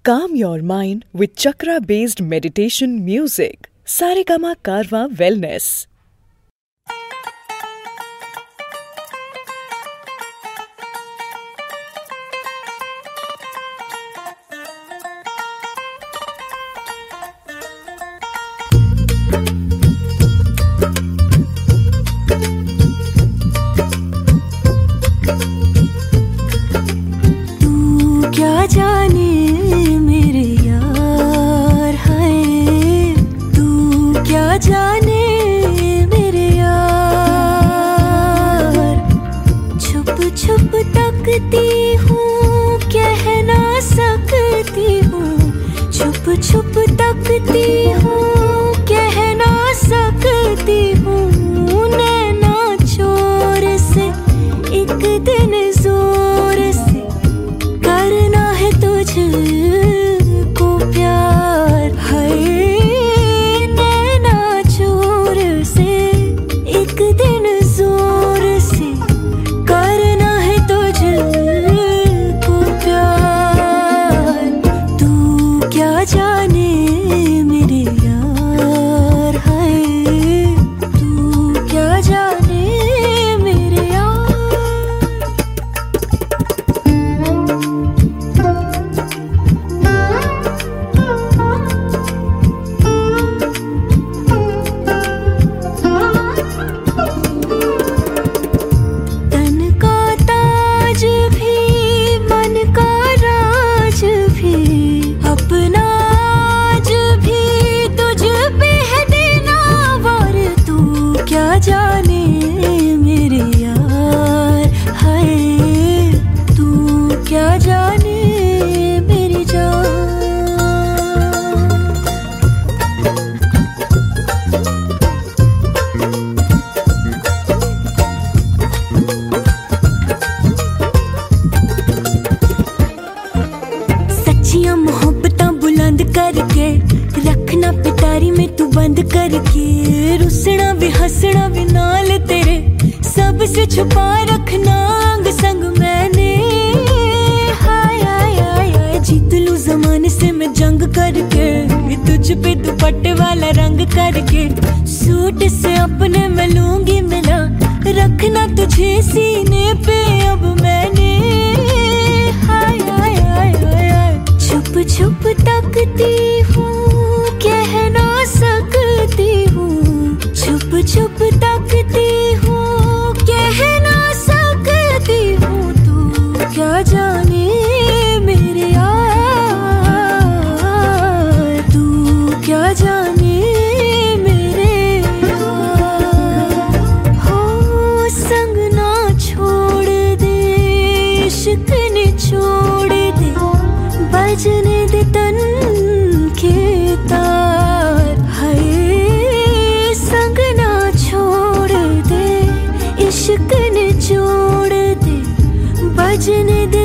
Calm your mind with chakra-based meditation music. Saregama Karwa Wellness. क्या जाने मेरे यार है, तू क्या जाने मेरे यार। छुप छुप तकती हूँ, कह ना सकती हूँ। छुप छुप तकती हूँ, कह ना सकती हूँ। नैना चोर से एक दिन जोर से करना है तुझको प्यार है। नैना चोर से एक दिन जोर से करना है तुझको प्यार। तू क्या जाने मेरे यार है, तू क्या जाने मेरे यार। क्या जाने मेरे यार हाय, तू क्या जाने मेरी जान। सच्चियां मोहब्बतां बुलंद करके रखना पिटारी में तू बंद करके। रुसना भी हंसना भी नाल तेरे, सबसे छुपा रखना अंग संग मैंने। हाय हाय हाय हाय, जीत लूं जमाने से मैं जंग करके। तुझ पे दुपट्टे वाला रंग करके, सूट से अपने मैं लूंगी मिला। रखना तुझे सीने पे अब मैंने। हाय हाय हाय हाय हाय, छुप छुप तकती हूँ, कह ना सकती हूँ। छुप छुप तकती हूँ, कह ना सकती हूँ। तू क्या जाने मेरे यार, तू क्या जाने मेरे यार। हो संग ना छोड़ दे, इश्क ने छोड़ दे। बजने दे तन के तार है, संग ना छोड़ दे। इश्क ने छोड़ दे, बजने दे